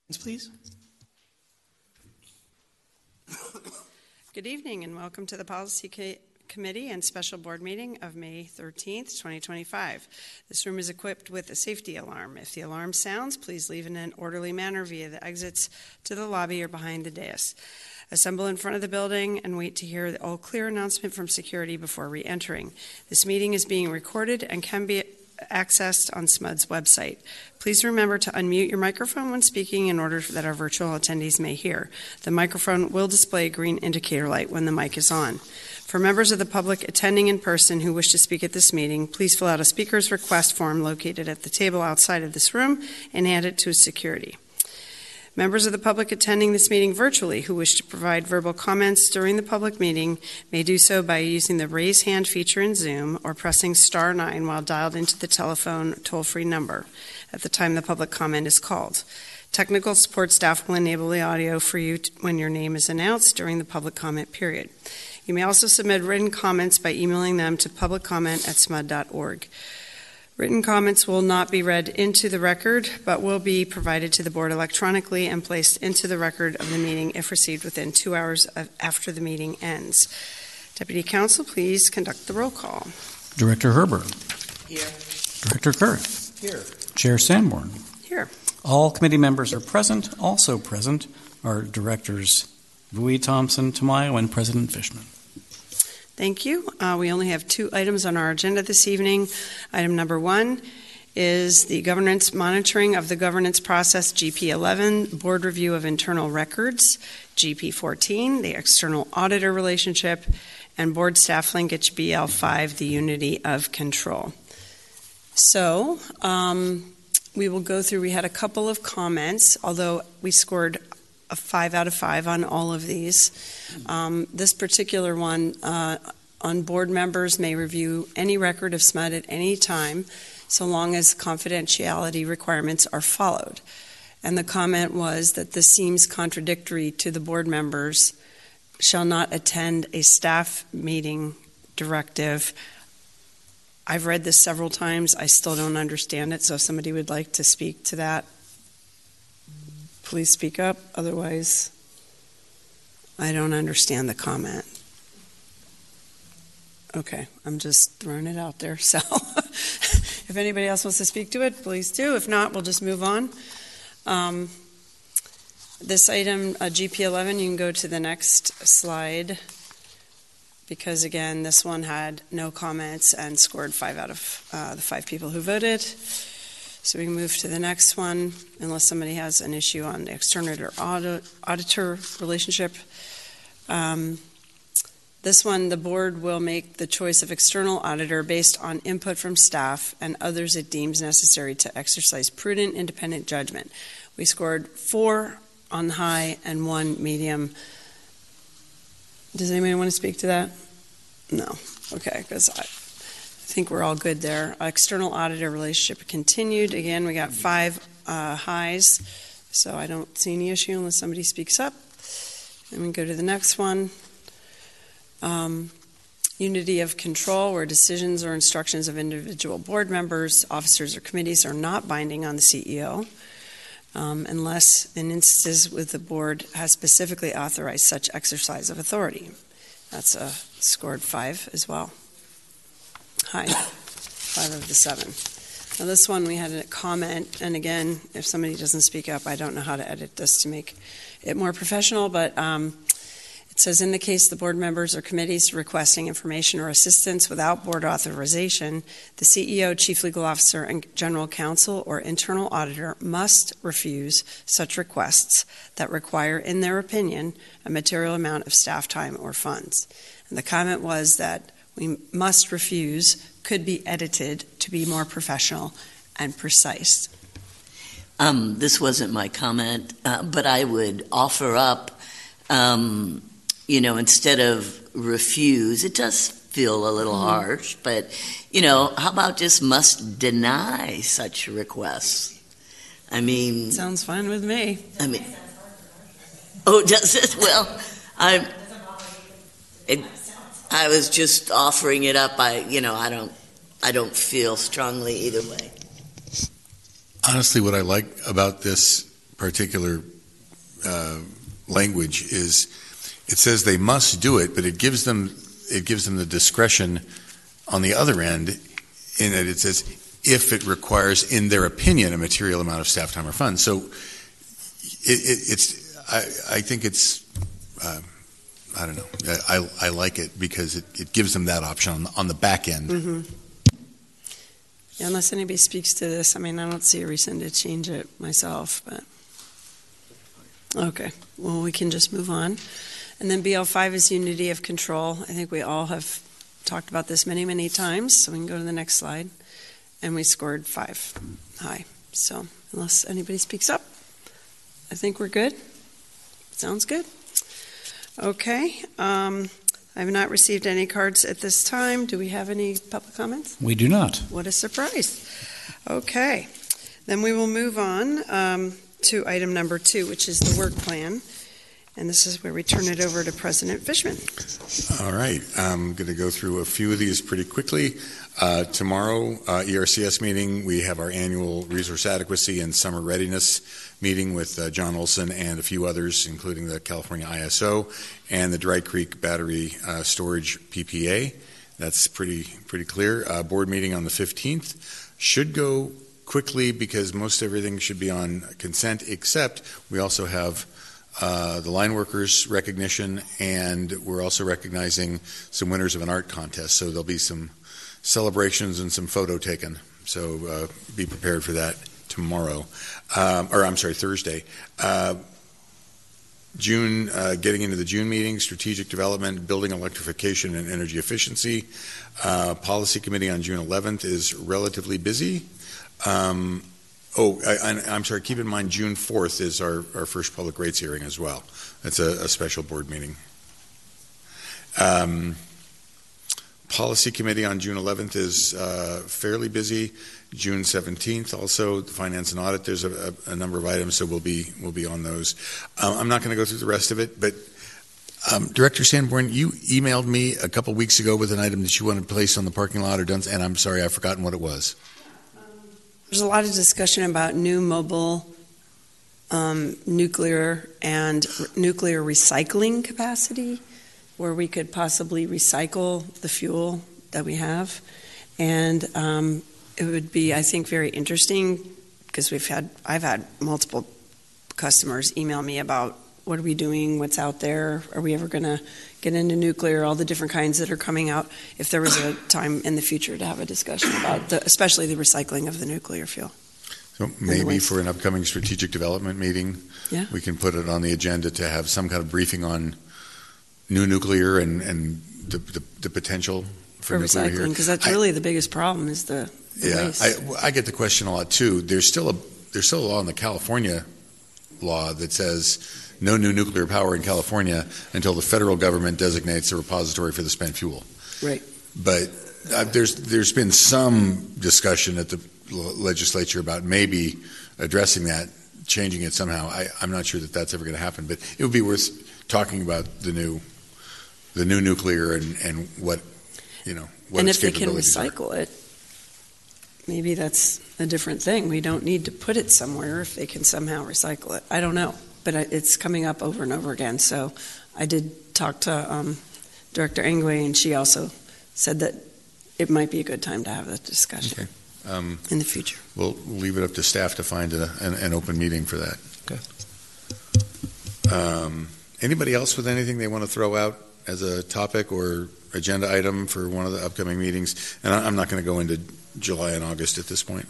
Please. Good evening and welcome to the Policy Committee and Special Board Meeting of May 13th, 2025. This room is equipped with a safety alarm. If the alarm sounds, please leave in an orderly manner via the exits to the lobby or behind the dais. Assemble in front of the building and wait to hear the all clear announcement from security before re-entering. This meeting is being recorded and can be accessed on SMUD's website. Please remember to unmute your microphone when speaking in order that our virtual attendees may hear. The microphone will display a green indicator light when the mic is on. For members of the public attending in person who wish to speak at this meeting, please fill out a speaker's request form located at the table outside of this room and hand it to security. Members of the public attending this meeting virtually who wish to provide verbal comments during the public meeting may do so by using the raise hand feature in Zoom or pressing *9 while dialed into the telephone toll-free number at the time the public comment is called. Technical support staff will enable the audio for you when your name is announced during the public comment period. You may also submit written comments by emailing them to publiccomment@smud.org. Written comments will not be read into the record, but will be provided to the board electronically and placed into the record of the meeting if received within 2 hours after the meeting ends. Deputy Counsel, please conduct the roll call. Director Herbert. Here. Director Kerr. Here. Chair Sanborn. Here. All committee members are present. Also present are Directors Vui, Thompson, Tamayo, and President Fishman. Thank you. We only have 2 items on our agenda this evening. Item number 1 is the governance monitoring of the governance process, GP11, board review of internal records, GP14, the external auditor relationship, and board staff linkage, BL5, the unity of control. So we will go through, we had a couple of comments, although we scored a 5 out of 5 on all of these. This particular one, on board members may review any record of SMUD at any time, so long as confidentiality requirements are followed. And the comment was that this seems contradictory to the board members shall not attend a staff meeting directive. I've read this several times. I still don't understand it, so if somebody would like to speak to that, please speak up. Otherwise, I don't understand the comment. Okay, I'm just throwing it out there. So if anybody else wants to speak to it, please do. If not, we'll just move on. This item, GP11, you can go to the next slide because, again, this one had no comments and scored 5 out of the 5 people who voted. So we can move to the next one, unless somebody has an issue on the external auditor relationship. This one, the board will make the choice of external auditor based on input from staff and others it deems necessary to exercise prudent, independent judgment. We scored 4 on high and 1 medium. Does anybody want to speak to that? No. Okay, because I think we're all good there. External auditor relationship continued. Again, we got 5 highs, so I don't see any issue unless somebody speaks up. And we go to the next one. Unity of control, where decisions or instructions of individual board members, officers, or committees are not binding on the CEO, unless in instances with the board has specifically authorized such exercise of authority. That's scored 5 as well. High, 5 of the 7. Now this one we had a comment, and again, if somebody doesn't speak up, I don't know how to edit this to make it more professional, but it says, in the case the board members or committees requesting information or assistance without board authorization, the CEO, chief legal officer, and general counsel or internal auditor must refuse such requests that require, in their opinion, a material amount of staff time or funds. And the comment was that we must refuse could be edited to be more professional and precise. This wasn't my comment, but I would offer up, instead of refuse, it does feel a little harsh, but, how about just must deny such requests? I mean... Sounds fine with me. Oh, does it? Well, I was just offering it up. I don't feel strongly either way. Honestly, what I like about this particular language is, it says they must do it, but it gives them the discretion on the other end, in that it says if it requires, in their opinion, a material amount of staff time or funds. So I think it's, I don't know, I like it because it gives them that option on the back end. Mm-hmm. Yeah, unless anybody speaks to this, I mean, I don't see a reason to change it myself, but okay. Well, we can just move on. And then BL5 is unity of control. I think we all have talked about this many, many times, so we can go to the next slide. And we scored 5 high. So unless anybody speaks up, I think we're good. Sounds good. Okay. I have not received any cards at this time. Do we have any public comments? We do not. What a surprise. Okay. Then we will move on to item number 2, which is the work plan. And this is where we turn it over to President Fishman. All right. I'm going to go through a few of these pretty quickly. Tomorrow, ERCS meeting, we have our annual resource adequacy and summer readiness meeting with John Olson and a few others, including the California ISO and the Dry Creek Battery Storage PPA. That's pretty clear. Board meeting on the 15th. Should go quickly because most everything should be on consent, except we also have the line workers recognition, and we're also recognizing some winners of an art contest. So there'll be some celebrations and some photo taken. So be prepared for that tomorrow. Thursday. June, getting into the June meeting, strategic development, building electrification and energy efficiency. Policy committee on June 11th is relatively busy. I'm sorry, keep in mind June 4th is our first public rates hearing as well. That's a special board meeting. Policy committee on June 11th is fairly busy. June 17th also, the finance and audit, there's a number of items, so we'll be on those. I'm not going to go through the rest of it, but Director Sanborn, you emailed me a couple weeks ago with an item that you wanted placed on the parking lot and I'm sorry, I've forgotten what it was. There's a lot of discussion about new mobile nuclear and nuclear recycling capacity, where we could possibly recycle the fuel that we have. And it would be, I think, very interesting because I've had multiple customers email me about what are we doing, what's out there, are we ever going to get into nuclear, all the different kinds that are coming out, if there was a time in the future to have a discussion about especially the recycling of the nuclear fuel. So maybe for an upcoming strategic development meeting, we can put it on the agenda to have some kind of briefing on new nuclear and the potential for nuclear recycling, because that's really the biggest problem is the waste. I get the question a lot too. There's still a law in the California law that says no new nuclear power in California until the federal government designates a repository for the spent fuel. Right. But there's been some discussion at the legislature about maybe addressing that, changing it somehow. I'm not sure that that's ever going to happen, but it would be worth talking about the new nuclear and what what and its if they can capabilities recycle it, maybe that's a different thing. We don't need to put it somewhere if they can somehow recycle it. I don't know, but it's coming up over and over again. So I did talk to Director Engway, and she also said that it might be a good time to have that discussion in the future. We'll leave it up to staff to find an open meeting for that. Okay. Anybody else with anything they want to throw out as a topic or agenda item for one of the upcoming meetings? And I'm not going to go into July and August at this point.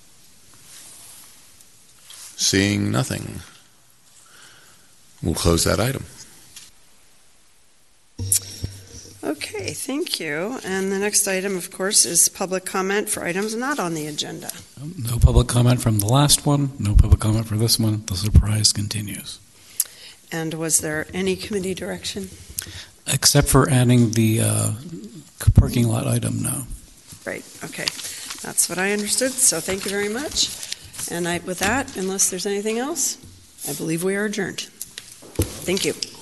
Seeing nothing, we'll close that item. Okay, thank you. And the next item, of course, is public comment for items not on the agenda. No public comment from the last one, no public comment for this one. The surprise continues. And was there any committee direction? Except for adding the parking lot item, no. Right, okay. That's what I understood, so thank you very much. And with that, unless there's anything else, I believe we are adjourned. Thank you.